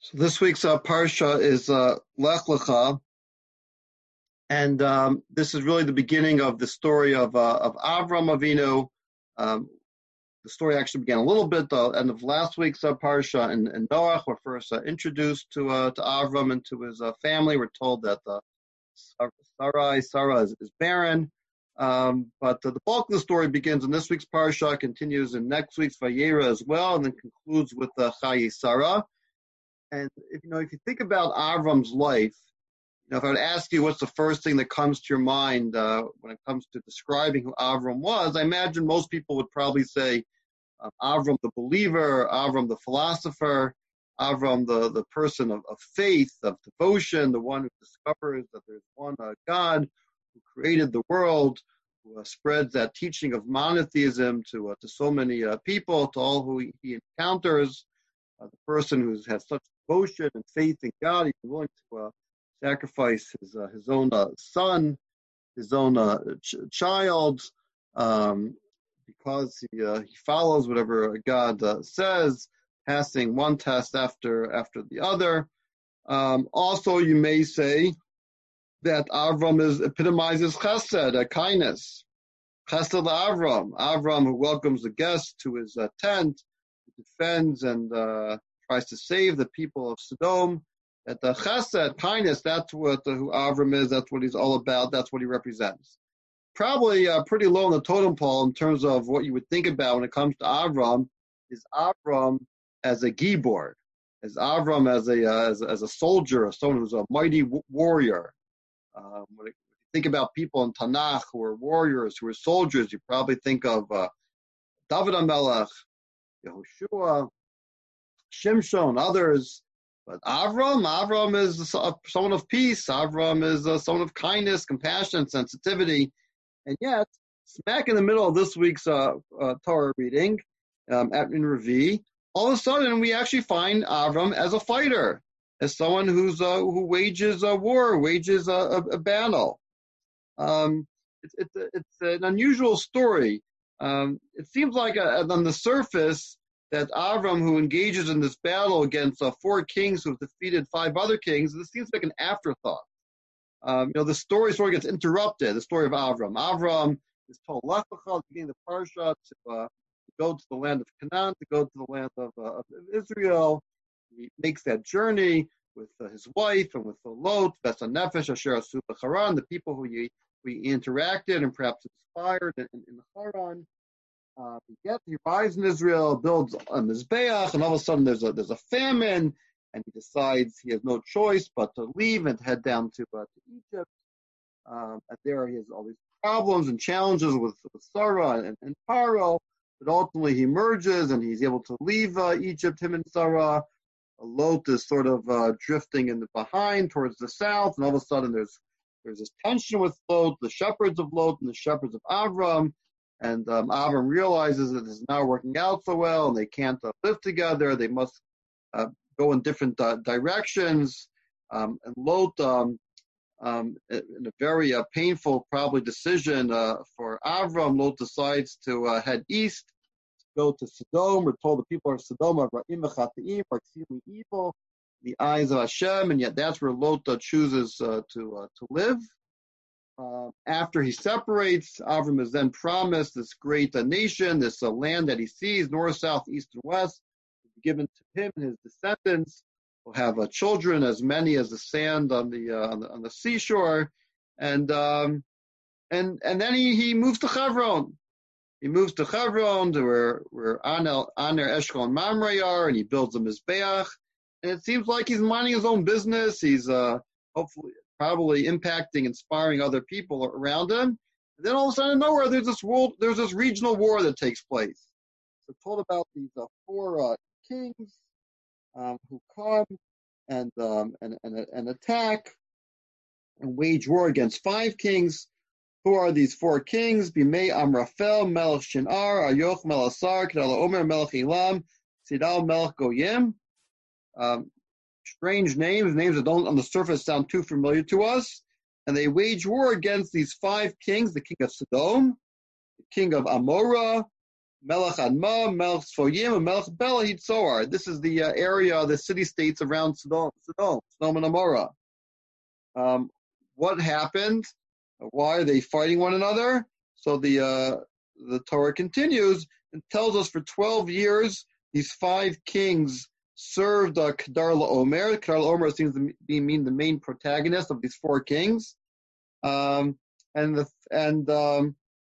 So this week's parsha is Lech Lecha, and this is really the beginning of the story of Avram Avinu. The story actually began a little bit at the end of last week's parsha, and Noach were first introduced to Avram and to his family. We're told that Sarah is barren, but the bulk of the story begins in this week's parsha, continues in next week's Vayera as well, and then concludes with Chaye Sarah. And if you think about Avram's life, if I would ask you what's the first thing that comes to your mind when it comes to describing who Avram was, I imagine most people would probably say Avram the believer, Avram the philosopher, Avram the person of faith, of devotion, the one who discovers that there's one God who created the world, who spreads that teaching of monotheism to so many people, to all who he encounters. The person who has such devotion and faith in God, he's willing to sacrifice his own son, his own child, because he follows whatever God says, passing one test after the other. Also, you may say that Avram epitomizes chesed, kindness. Chesed Avram, Avram who welcomes the guests to his tent, defends and tries to save the people of Sodom. That the chesed, kindness, that's what who Avram is, that's what he's all about, that's what he represents. Probably pretty low on the totem pole in terms of what you would think about when it comes to Avram, is Avram as a gibor, as Avram as a soldier, as someone who's a mighty warrior. When you think about people in Tanakh who are warriors, who are soldiers, you probably think of David HaMelech, Yehoshua, Shimshon, others. But Avram is someone of peace. Avram is someone of kindness, compassion, sensitivity. And yet, smack in the middle of this week's Torah reading, in Revi, all of a sudden we actually find Avram as a fighter, as someone who wages a war, wages a battle. It's an unusual story. It seems like on the surface that Avram, who engages in this battle against 4 kings who have defeated 5 other kings, this seems like an afterthought. The story sort of gets interrupted, the story of Avram. Avram is told, Lech Lecha, at the beginning of the parsha, to go to the land of Canaan, to go to the land of Israel. He makes that journey with his wife and with the Lot, Beth Nefesh, Asher Asu Haran, the people who he interacted and perhaps inspired in Haran. He arrives in Israel, builds a Mizbeach, and all of a sudden there's a famine, and he decides he has no choice but to leave and head down to Egypt. And there he has all these problems and challenges with Sarah and Paro, but ultimately he emerges and he's able to leave Egypt, him and Sarah. Lot is sort of drifting in the behind towards the south, and all of a sudden there's this tension with Lot, the shepherds of Lot and the shepherds of Avram. And Avram realizes that this is not working out so well, and they can't live together. They must go in different directions. And Lot, in a very painful, probably decision for Avram, Lot decides to head east, to go to Sodom. We're told the people of Sodom are ra'im v'chata'im, are exceedingly evil in the eyes of Hashem, and yet that's where Lot chooses to live. After he separates, Avram is then promised this great nation, this land that he sees, north, south, east, and west, will be given to him and his descendants. Will have children as many as the sand on the seashore, and then he moves to Hebron. He moves to Hebron, to where Aner, Eshkol, and Mamre are, and he builds a Mizbeach. And it seems like he's minding his own business. He's hopefully probably impacting, inspiring other people around him. And then all of a sudden, nowhere, there's this regional war that takes place. So we're told about these 4 kings who come and attack and wage war against 5 kings. Who are these 4 kings? Bimei Amraphel, Melech Shinar, Ayoch Melech Sar, Kedal Omer, Melech Elam, Sidal Melech Goyim. Strange names that don't on the surface sound too familiar to us. And they wage war against these 5 kings, the king of Sodom, the king of Amorah, Melech Adma, Melech Sfoyim, and Melech Bela Hitzoar. This is the area, the city-states around Sodom and Amorah. What happened? Why are they fighting one another? So the Torah continues and tells us for 12 years, these 5 kings served Kedar LaOmer. Kedar LaOmer seems to mean the main protagonist of these 4 kings. And then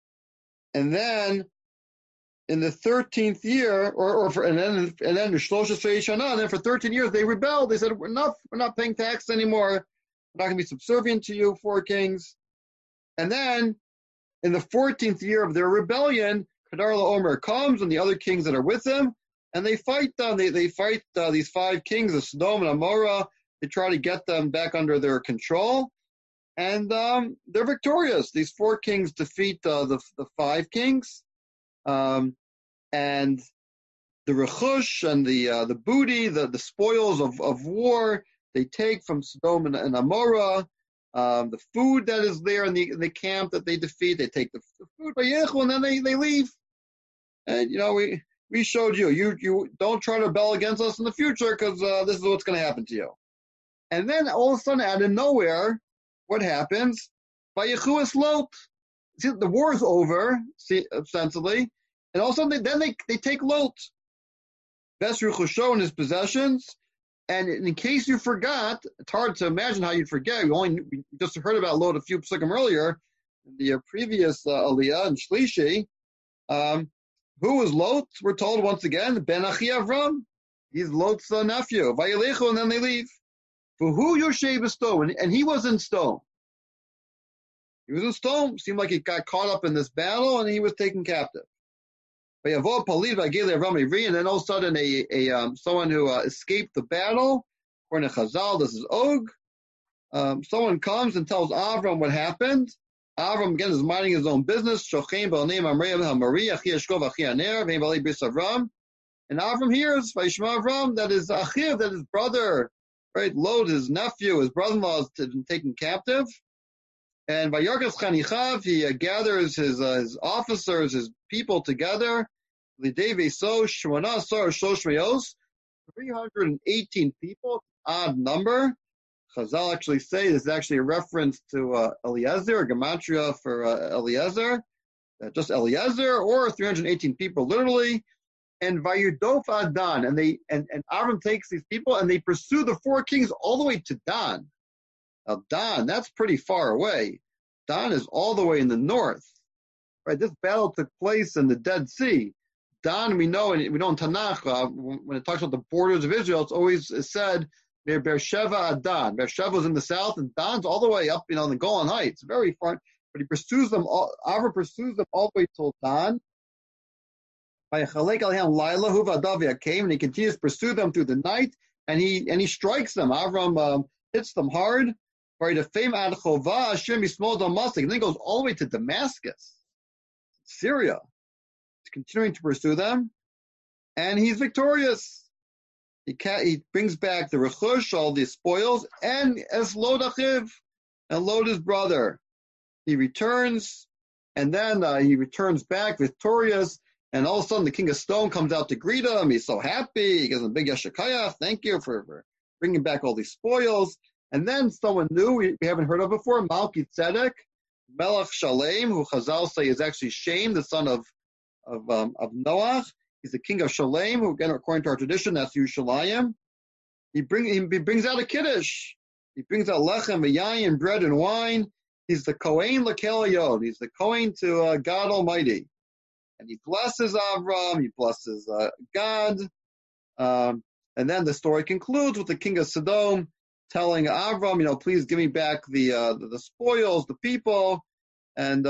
in the 13th year, and then Shloshes Shana, and then for 13 years they rebelled. They said, enough, we're not paying tax anymore. We're not going to be subservient to you, 4 kings. And then in the 14th year of their rebellion, Kedar LaOmer comes and the other kings that are with him, and they fight them. They fight these 5 kings of Sodom and Amorah. They try to get them back under their control. And they're victorious. These 4 kings defeat the 5 kings. And the rechush and the booty, the spoils of war, they take from Sodom and Amorah. The food that is there in the camp that they defeat, they take the food by Yechu, and then they leave. And we showed you don't try to rebel against us in the future, because this is what's going to happen to you. And then all of a sudden, out of nowhere, what happens? By Yechu is Lot. See, the war is over, ostensibly, and all of a sudden they take Lot. Best Ruchusho in his possessions. And in case you forgot, it's hard to imagine how you'd forget. We just heard about Lot a few psukim earlier, in the previous Aliyah and Shlishi. Who was Lot? We're told once again, Ben Achi Avram. He's Lot's nephew. Vayelechu, and then they leave. For who Yoshev is stone, and he was in stone. He was in stone. Seemed like he got caught up in this battle, and he was taken captive. And then all of a sudden, someone who escaped the battle, according to Chazal, this is Og. Someone comes and tells Avram what happened. Avram again is minding his own business. And Avram hears Vayishma Avram that his Achiv, that his brother, right, Lot, his nephew, his brother-in-law, has been taken captive. And Vayarkas Chanichav, he gathers his officers, his people together. 318 people, odd number. Chazal actually say this is actually a reference to Eliezer, gematria for Eliezer, just Eliezer, or 318 people literally. And Vayudof Adan, and Avram takes these people and they pursue the 4 kings all the way to Dan. Now Dan, that's pretty far away. Dan is all the way in the north. Right, this battle took place in the Dead Sea. Dan, we know in Tanakh, when it talks about the borders of Israel, it's always said Beersheva Adan. Beersheva is in the south, and Dan's all the way up, in the Golan Heights, very far. But he pursues them. Avram pursues them all the way till Dan. Came, and he continues to pursue them through the night, and he strikes them. Avram hits them hard. Right, the fame ad Chova, Hashem Yismol Damascus, and then goes all the way to Damascus, Syria. He's continuing to pursue them, and he's victorious. He brings back the rechush, all the spoils, and as Lot Achiv, and Lot his brother. He returns, and then he returns back victorious, and all of a sudden the king of stone comes out to greet him. He's so happy. He gives him a big yeshakayach. Thank you for bringing back all these spoils. And then someone new we haven't heard of before, Malki Tzedek, Melech Shalem, who Chazal say is actually Shem, the son of Noach. He's the king of Shalem, who again, according to our tradition, that's Yerushalayim. He brings out a kiddush. He brings out lechem, yayin, bread and wine. He's the Kohen Lekel Yod. He's the Kohen to God Almighty. And he blesses Avram. He blesses God. And then the story concludes with the king of Sodom telling Avram, please give me back the spoils, the people, and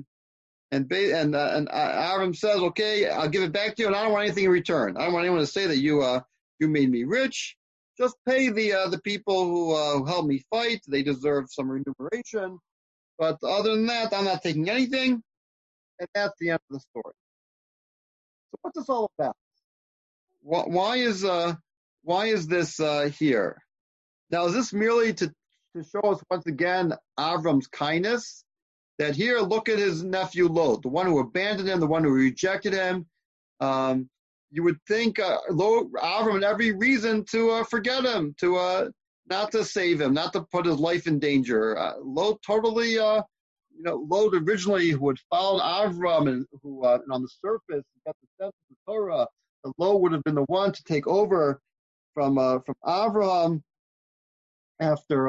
Avram says, okay, I'll give it back to you, and I don't want anything in return. I don't want anyone to say that you made me rich. Just pay the people who helped me fight. They deserve some remuneration. But other than that, I'm not taking anything. And that's the end of the story. So what's this all about? Why is this here? Now, is this merely to show us once again Avram's kindness? That here, look at his nephew Lot, the one who abandoned him, the one who rejected him. You would think Avram had every reason to forget him, to not to save him, not to put his life in danger. Lot totally, Lot originally who had followed Avram and who, and on the surface, got the sense of the Torah, Lot would have been the one to take over from Avraham after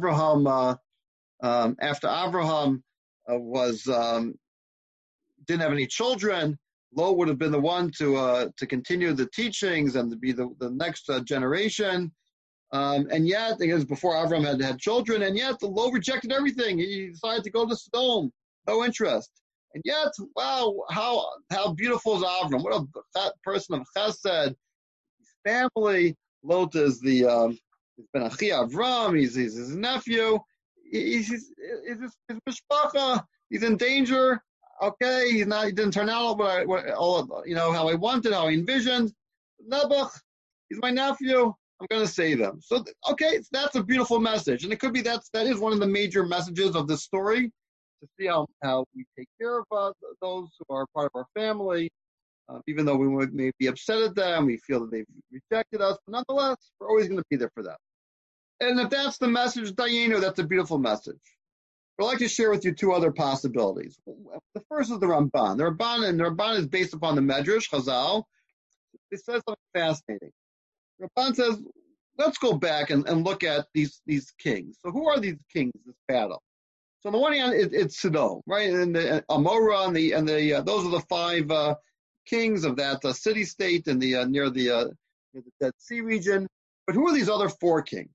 Avraham was didn't have any children. Lot would have been the one to continue the teachings and to be the next generation. And yet, because before Avram had children, and yet the Lot rejected everything. He decided to go to Sodom, no interest. And yet, wow, how beautiful is Avram? What a person of Chesed. His family. Lot is he's Ben Achi Avram. He's his nephew. He's his mishpacha. He's in danger. Okay, he didn't turn out how I wanted, how I envisioned. Nebuch, he's my nephew. I'm going to save him. So, okay, that's a beautiful message. And it could be that is one of the major messages of this story, to see how we take care of those who are part of our family, even though we may be upset at them, we feel that they've rejected us, but nonetheless, we're always going to be there for them. And if that's the message, Dayenu, that's a beautiful message. I'd like to share with you two other possibilities. The first is the Ramban. The Ramban is based upon the Medrash, Chazal. It says something fascinating. The Ramban says, let's go back and look at these kings. So who are these kings, this battle? So on the one hand, it's Sodom, right? And the Amorah and the those are the five kings of that city-state in the near the Dead Sea region. But who are these other four kings?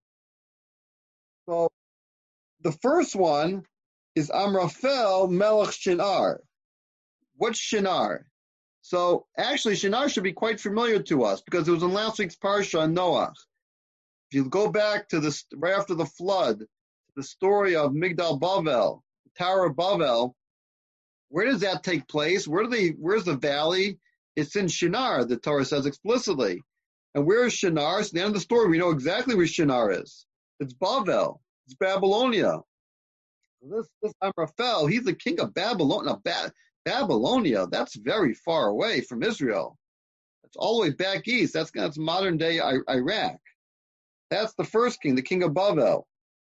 So the first one is Amraphel Melech Shinar. What's Shinar? So actually, Shinar should be quite familiar to us because it was in last week's Parsha, Noach. If you go back to this right after the flood, the story of Migdal Bavel, the Tower of Bavel, where does that take place? Where's the valley? It's in Shinar, the Torah says explicitly. And where is Shinar? So at the end of the story, we know exactly where Shinar is. It's Bavel. It's Babylonia. This Amraphel, he's the king of Babylonia. Babylonia, that's very far away from Israel. That's all the way back east. That's modern day Iraq. That's the first king, the king of Bavel.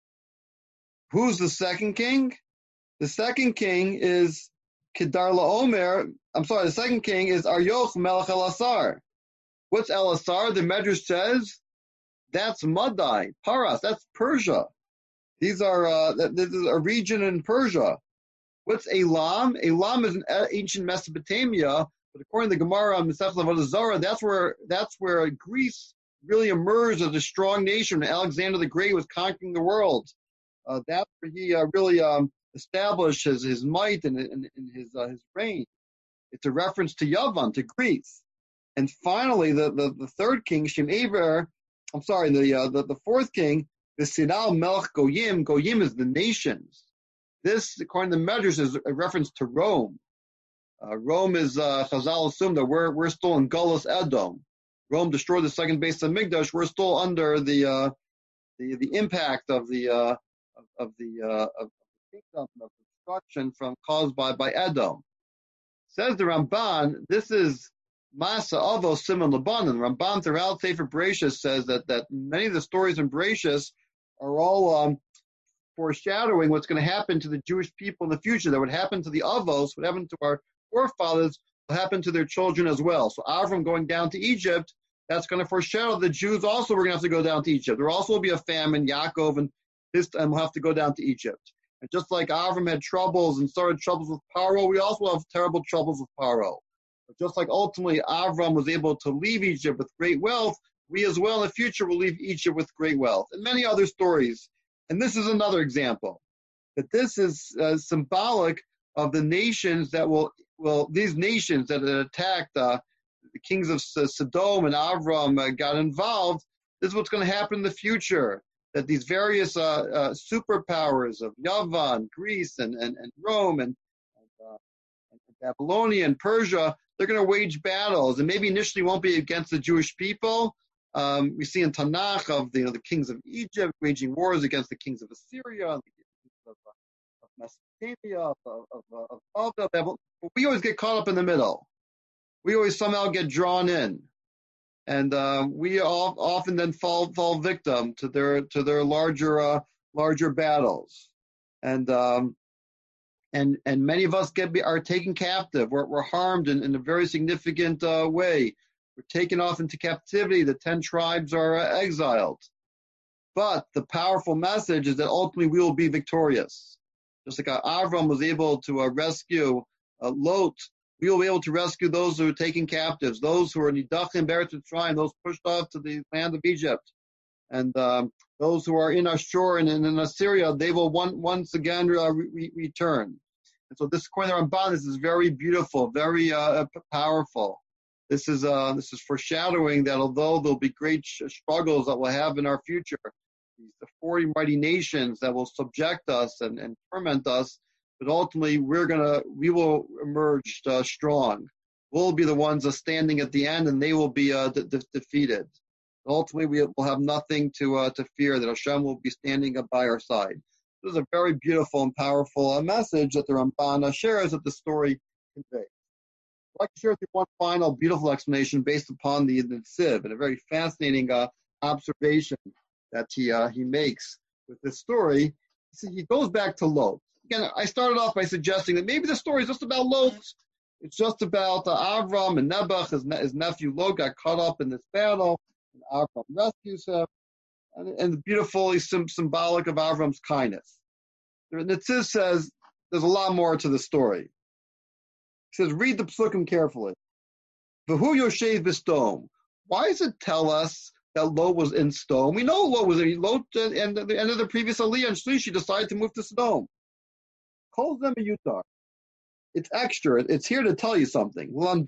Who's the second king? The second king is Kedar Laomer. The second king is Aryoch Melech Elasar. What's Elasar? The Medrash says that's Madai, Paras. That's Persia. These are this is a region in Persia. What's Elam? Elam is in ancient Mesopotamia, but according to the Gemara on Masechet Avodah Zarah, that's where Greece really emerged as a strong nation. Alexander the Great was conquering the world. That's where he really established his might and his reign. It's a reference to Yavan, to Greece. And finally, the third king, the fourth king, the Sinal Melech Goyim. Goyim is the nations. This, according to the Medrash, is a reference to Rome. Rome is, Chazal assume that we're still in Galus Edom. Rome destroyed the second base of Mikdash. We're still under the impact of the kingdom of destruction caused by Edom. Says the Ramban, this is Masa Avos Simon Labanan. Ramban throughout Sefer Bereshis says that many of the stories in Bereshis are all foreshadowing what's going to happen to the Jewish people in the future. That would happen to the Avos, what happened to our forefathers, will happen to their children as well. So Avram going down to Egypt, that's going to foreshadow the Jews also we're going to have to go down to Egypt. There also will be a famine. Yaakov and his time will have to go down to Egypt. And just like Avram had troubles and started troubles with Paro, we also have terrible troubles with Paro. But just like ultimately Avram was able to leave Egypt with great wealth, we as well in the future will leave Egypt with great wealth. And many other stories. And this is another example. That this is symbolic of the nations that these nations that had attacked the kings of Sodom and Avram got involved. This is what's going to happen in the future. That these various superpowers of Yavan, Greece, and Rome, and Babylonia and Persia, they're going to wage battles, and maybe initially won't be against the Jewish people. We see in Tanakh of the kings of Egypt waging wars against the kings of Assyria, and the kings of Mesopotamia, of Babylon. But we always get caught up in the middle. we always somehow get drawn in, and we often then fall victim to their larger battles, and many of us are taken captive. We're harmed in a very significant way. We're taken off into captivity. The 10 tribes are exiled. But the powerful message is that ultimately we will be victorious. Just like Avram was able to rescue Lot, we will be able to rescue those who are taken captives, those who are nidachim be'eretz Mitzrayim, those pushed off to the land of Egypt, and those who are in Ashur and in Assyria, they will once again return. And so this Kohen Ramban, this is very beautiful, very powerful. This is foreshadowing that although there'll be great struggles that we'll have in our future, the 40 mighty nations that will subject us and torment us, but ultimately we will emerge strong. We'll be the ones standing at the end, and they will be defeated. Ultimately, we will have nothing to fear, that Hashem will be standing up by our side. This is a very beautiful and powerful message that the Ramban shares that the story conveys. I'd like to share with you one final beautiful explanation based upon the Netziv, and a very fascinating observation that he makes with this story. He goes back to Lot. Again, I started off by suggesting that maybe the story is just about Lot. It's just about Avram and Nebuch, his nephew Lot, got caught up in this battle, and Avram rescues him, and beautifully symbolic of Avram's kindness. The Netziv says there's a lot more to the story. He says, read the psukim carefully. V'hu yoshev b'stom. Why does it tell us that Lot was in Sodom? We know Lot was in Lot, and at the end of the previous Aliyah and Shlishi decided to move to Sodom. Calls them a Yutar. It's extra. It's here to tell you something. Don't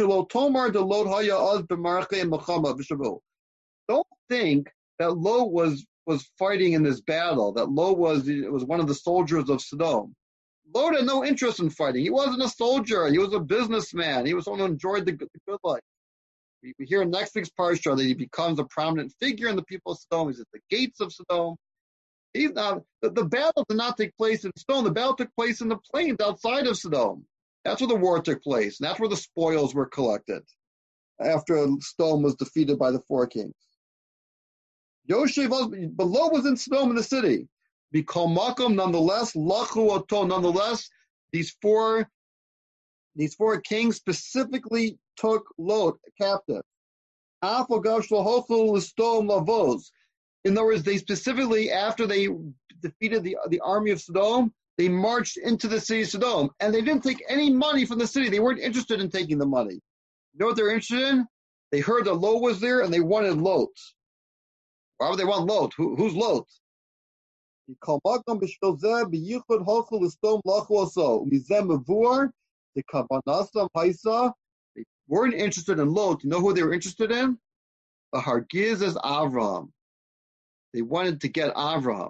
think that Lot was fighting in this battle, that Lot was one of the soldiers of Sodom. Lot had no interest in fighting. He wasn't a soldier. He was a businessman. He was someone who enjoyed the good life. We hear in next week's parsha that he becomes a prominent figure in the people of Sodom. He's at the gates of Sodom. The battle did not take place in Sodom. The battle took place in the plains outside of Sodom. That's where the war took place, and that's where the spoils were collected after Sodom was defeated by the 4 kings. But Lot was in Sodom in the city. Nonetheless, these four kings specifically took Lot captive. In other words, they specifically, after they defeated the army of Sodom, they marched into the city of Sodom, and they didn't take any money from the city. They weren't interested in taking the money. You know what they're interested in? They heard that Lot was there, and they wanted Lot. Why would they want Lot? Who's Lot? They weren't interested in Lot. You know who they were interested in? The Hargiz is Avram. They wanted to get Avram.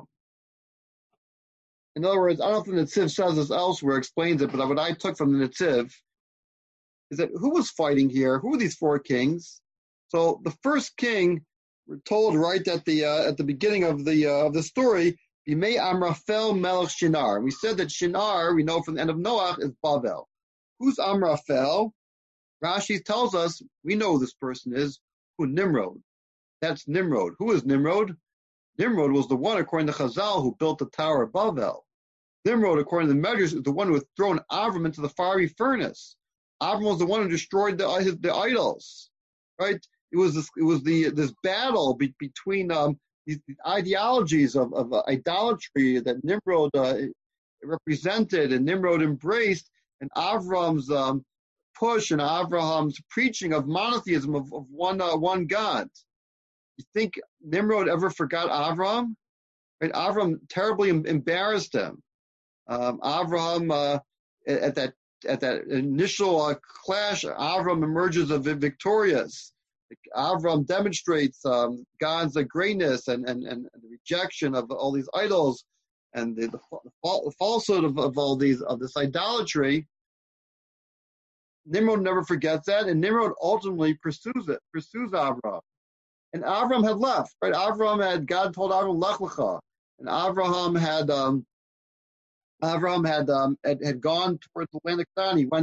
In other words, I don't know if the Netziv says this elsewhere, explains it, but what I took from the Netziv is that who was fighting here? Who were these 4 kings? So the first king, we're told right at the beginning of the story, Bimei Amraphel Melech Shinar. We said that Shinar, we know from the end of Noach, is Bavel. Who's Amraphel? Rashi tells us, we know who this person is, who Nimrod. That's Nimrod. Who is Nimrod? Nimrod was the one, according to Chazal, who built the Tower of Bavel. Nimrod, according to the Medrash, is the one who had thrown Avram into the fiery furnace. Avram was the one who destroyed the idols, right? It was this battle between these ideologies of idolatry that Nimrod represented and Nimrod embraced, and Avram's push and Abraham's preaching of monotheism of one God. You think Nimrod ever forgot Avram? Right? Avram terribly embarrassed him. Avraham at that initial clash, Avram emerges victorious. Avram demonstrates God's greatness and the rejection of all these idols and the falsehood of all of this idolatry. Nimrod never forgets that, and Nimrod ultimately pursues Avram. And Avram had left, right? God told Avram, Lech Lecha, and Avraham had gone towards the land of Canaan.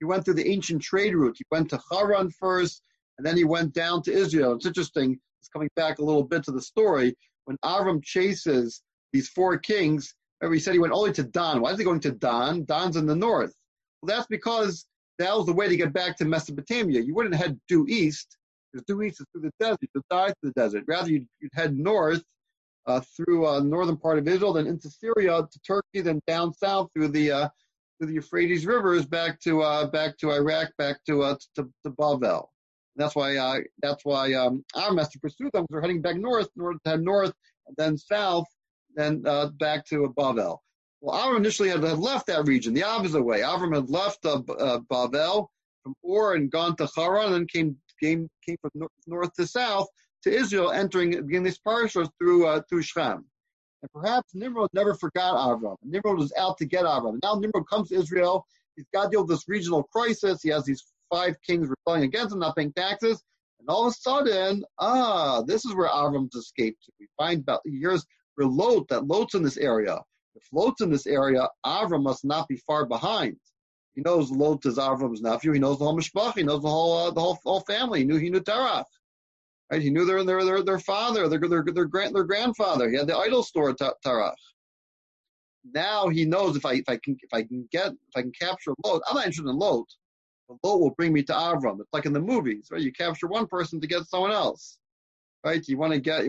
He went through the ancient trade route. He went to Haran first, and then he went down to Israel. It's interesting. It's coming back a little bit to the story. When Avram chases these 4 kings, remember he said he went only to Dan. Why is he going to Dan? Dan's in the north. Well, that's because that was the way to get back to Mesopotamia. You wouldn't head due east, because due east is through the desert. You'd die through the desert. Rather, you'd head north through northern part of Israel, then into Syria, to Turkey, then down south through the Euphrates rivers back to Iraq, back to Bavel. That's why Avram has to pursue them, because they're heading back north in order to head north, and then south, then back to Bavel. Well, Avram initially had left that region the opposite way. Avram had left Bavel from Ur and gone to Haran, and then came from north to south to Israel, entering again these parshas through Shem. And perhaps Nimrod never forgot Avram. Nimrod was out to get Avram. Now Nimrod comes to Israel. He's got to deal with this regional crisis. He has these 5 kings rebelling against him, not paying taxes. And all of a sudden, this is where Avram's escaped to. We find about years where Lot's in this area. If Lot's in this area, Avram must not be far behind. He knows Lot is Avram's nephew. He knows the whole mishpach. He knows the whole family. He knew Terach. Right? He knew their father, their grandfather. He had the idol store Terach. Now he knows if I can capture Lot. I'm not interested in Lot. But Lot will bring me to Avram. It's like in the movies, right? You capture one person to get someone else, right? You want to get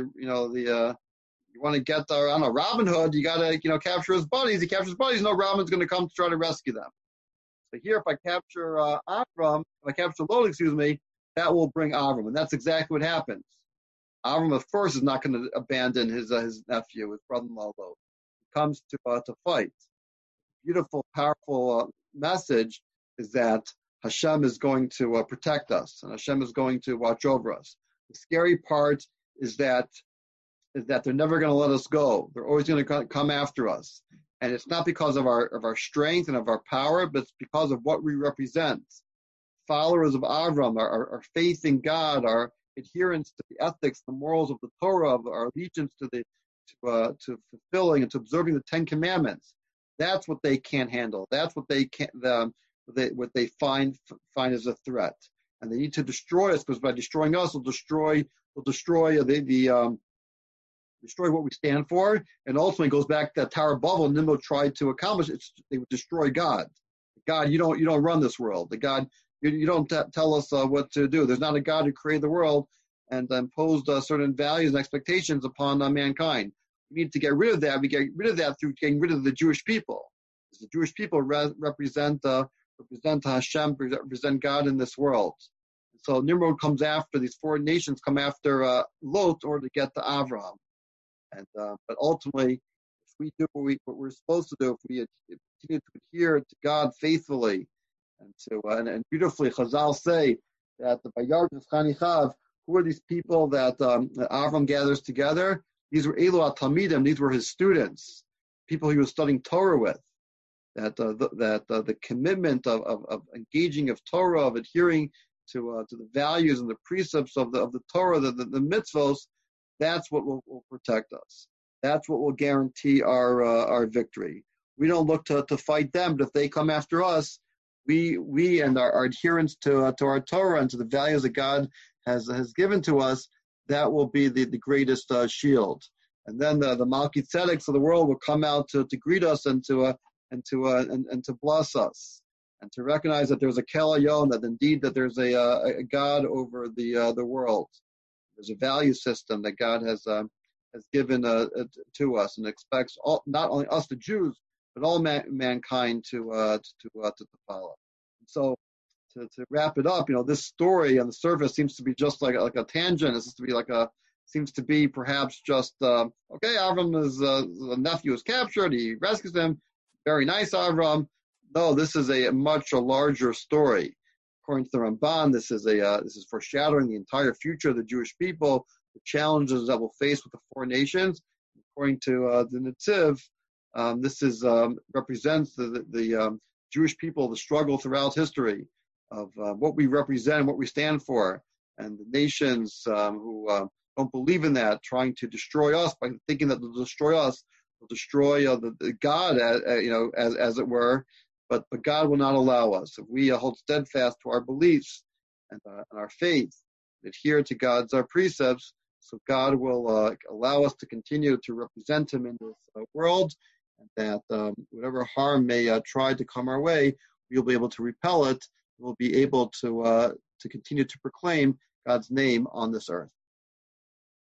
Robin Hood, you got to, capture his buddies. He captures buddies, Robin's going to come to try to rescue them. So here, if I capture Lot, that will bring Avram. And that's exactly what happens. Avram, of course, is not going to abandon his nephew, his brother-in-law Lot. He comes to fight. Beautiful, powerful message is that Hashem is going to protect us, and Hashem is going to watch over us. The scary part is that they're never going to let us go. They're always going to come after us. And it's not because of our strength and of our power, but it's because of what we represent. Followers of Avram, our faith in God, our adherence to the ethics, the morals of the Torah, our allegiance to fulfilling and to observing the 10 Commandments. That's what they can't handle. That's what they can't. What they find as a threat, and they need to destroy us, because by destroying us, they'll destroy what we stand for, and ultimately goes back to that Tower of Babel. Nimrod tried to accomplish it. They would destroy God. God, you don't run this world. The God, you don't tell us what to do. There's not a God who created the world and imposed certain values and expectations upon mankind. We need to get rid of that. We get rid of that through getting rid of the Jewish people. Because the Jewish people represent Hashem, represent God in this world. So Nimrod comes after, these 4 nations come after Lot in order to get to Avram. And but ultimately, if we do what we're supposed to do, if we continue to adhere to God faithfully, and beautifully, Chazal say that the Bayard Chanichav, who are these people that Avram gathers together? These were Elu Talmidim. These were his students, people he was studying Torah with. That the commitment of engaging of Torah, of adhering to the values and the precepts of the Torah, the mitzvos, that's what will protect us. That's what will guarantee our victory. We don't look to fight them, but if they come after us, we and our adherence to our Torah and to the values that God has given to us, that will be the greatest shield. And then the Malki Tzedeks of the world will come out to greet us and to bless us, and to recognize that there's a Kel Hayom, that indeed that there's a God over the world. There's a value system that God has given to us, and expects not only us, the Jews, but all mankind to follow. And so to wrap it up, this story on the surface seems to be just like a tangent. It seems to be perhaps just okay. Avram the nephew is captured. He rescues him. Very nice, Avram. No, this is a much larger story. According to the Ramban, this is foreshadowing the entire future of the Jewish people, the challenges that we'll face with the 4 nations. According to the Netziv, this represents the Jewish people, the struggle throughout history of what we represent and what we stand for, and the nations who don't believe in that, trying to destroy us by thinking that they'll destroy us, will destroy the God, as it were. but God will not allow us. If we hold steadfast to our beliefs and our faith, adhere to God's precepts, so God will allow us to continue to represent Him in this world, and that whatever harm may try to come our way, we'll be able to repel it. We'll be able to continue to proclaim God's name on this earth.